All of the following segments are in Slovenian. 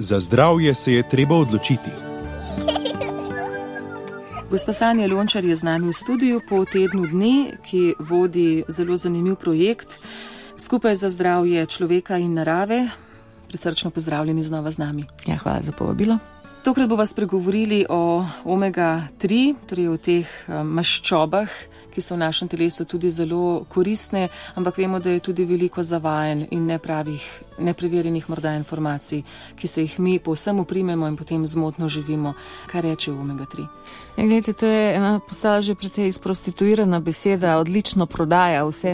Za zdravje se je treba odločiti. Gospa Sanja Lončar je z nami v studiu po tednu dni, ki vodi zelo zanimiv projekt Skupaj za zdravje človeka in narave. Prisrčno pozdravljeni znova z nami. Ja, hvala za povabilo. Tokrat bomo spregovorili o omega-3, torej o teh maščobah, ki so v našem telesu tudi zelo koristne, ampak vemo, da je tudi veliko zavajanj in nepreverjenih morda informacij, ki se jih mi povsem uprimemo in potem zmotno živimo. Kaj reče o omega-3? Ja, gledajte, to je ena postala že precej izprostituirana beseda, odlično prodaja vse,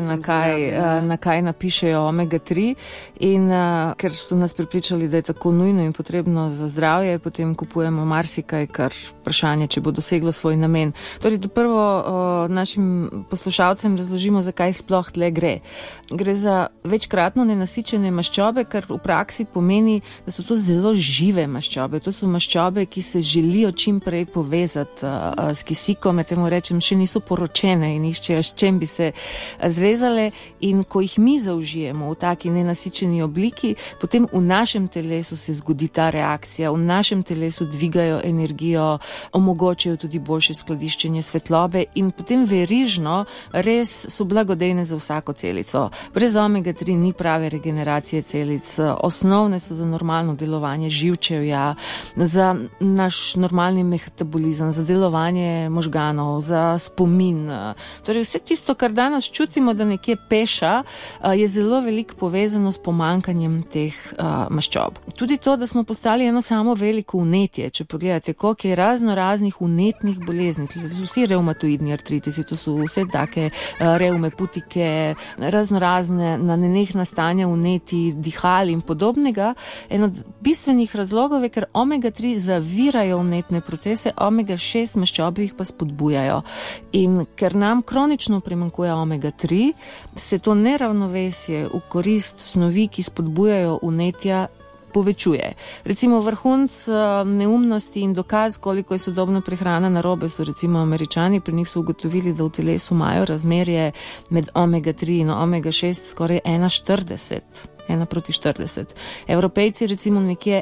na kaj napišejo omega-3 in ker so nas prepričali, da je tako nujno in potrebno za zdravje, potem kupujemo marsikaj, kar vprašanje, če bo doseglo svoj namen. Torej, prvo našim poslušalcem razložimo, zakaj sploh tle gre. Gre za večkratno nenasičene maščobe, kar v praksi pomeni, da so to zelo žive maščobe. To so maščobe, ki se želijo čim prej povezati s kisikom, temu rečem, še niso poročene in iščejo, s čem bi se zvezale, in ko jih mi zaužijemo v taki nenasičeni obliki, potem v našem telesu se zgodi ta reakcija, v našem telesu dvigajo energijo, omogočajo tudi boljše skladiščenje svetlobe in potem verižno res so blagodejne za vsako celico. Brez omega-3 ni prave regeneracije celic, osnovne so za normalno delovanje živčevja, za naš normalni metabolizem, za delovanje možganov, za spomin. Torej vse tisto, kar danes čutimo, da nekje peša, je zelo veliko povezano s pomankanjem teh maščob. Tudi to, da smo postali eno samo veliko vnetje, če pogledate, koliko je raznih vnetnih bolezni, vsi reumatoidni artritisi, to so vse take reume, putike, razne na nenehna stanja vneti, dihal in podobnega. En od bistvenih razlogov je, ker omega-3 zavirajo vnetne procese, omega-6 maščobe jih pa spodbujajo. In ker nam kronično primanjkuje omega-3, se to neravnovesje v korist snovi, ki spodbujajo vnetja, povečuje. Recimo vrhunc neumnosti in dokaz, koliko je sodobna prehrana narobe, so recimo Američani, pri njih so ugotovili, da v telesu imajo razmerje med omega-3 in omega-6 skoraj 1:40. 1:40. Evropejci recimo nekje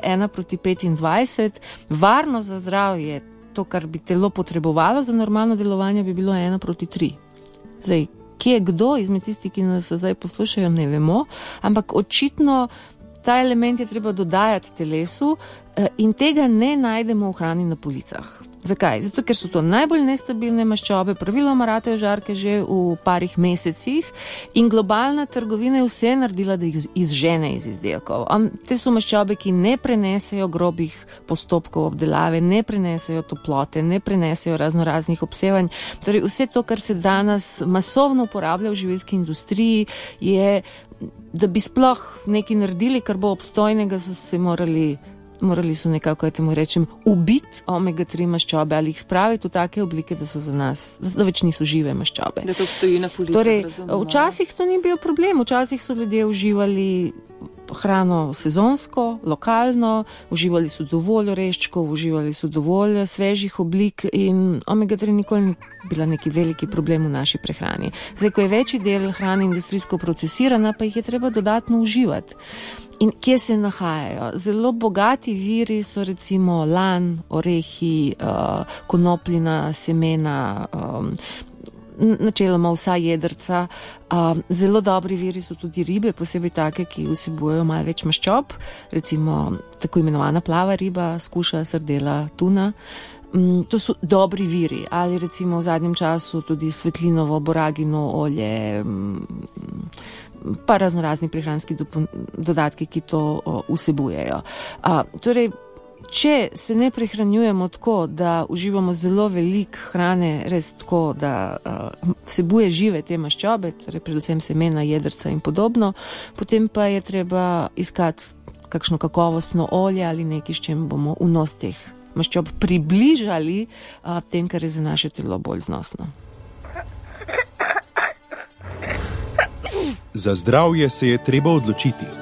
1:25. Varno za zdravje, to, kar bi telo potrebovalo za normalno delovanje, bi bilo 1:3. Zdaj, kje je kdo izmed tistih, ki nas zdaj poslušajo, ne vemo, ampak očitno ta element je treba dodajati telesu in tega ne najdemo v hrani na policah. Zakaj? Zato, ker so to najbolj nestabilne maščobe, praviloma ratejo žarke že v parih mesecih in globalna trgovina je vse naredila, da jih izžene iz izdelkov. Te so maščobe, ki ne prenesejo grobih postopkov obdelave, ne prenesejo toplote, ne prenesejo raznih obsevanj. Torej, vse to, kar se danes masovno uporablja v živilski industriji, je, da bi sploh nekaj naredili, kar bo obstojnega, so se morali so nekako, temu rečem, ubiti omega-3 maščobe ali jih spraviti v take oblike, da so za nas, da več niso žive maščobe. Da to obstoji na policah, torej, razumemo. Včasih to ni bil problem, včasih so ljudje uživali hrano sezonsko, lokalno, uživali so dovolj oreščkov, uživali so dovolj svežih oblik in omega-3 nikoli ni bila neki veliki problem v naši prehrani. Zdaj, ko je večji del hrane industrijsko procesirana, pa jih je treba dodatno uživati. In kje se nahajajo? Zelo bogati viri so recimo lan, orehi, konopljina semena, načeloma vsa jedrca. Zelo dobri viri so tudi ribe, posebej take, ki vsebujejo malo več maščob, recimo tako imenovana plava riba, skuša, sardela, tuna. To so dobri viri, ali recimo v zadnjem času tudi svetlinovo, boragino olje, pa raznorazni prehranski dodatki, ki to vsebujejo. Torej, če se ne prehranjujemo tako, da uživamo zelo veliko hrane, res tako, da vsebuje žive te maščobe, torej predvsem semena, jedrca in podobno, potem pa je treba iskati kakšno kakovostno olje ali nekaj, s čem bomo vnos teh maščob približali tem, kar je za naše telo bolj znosno. Za zdravje se je treba odločiti.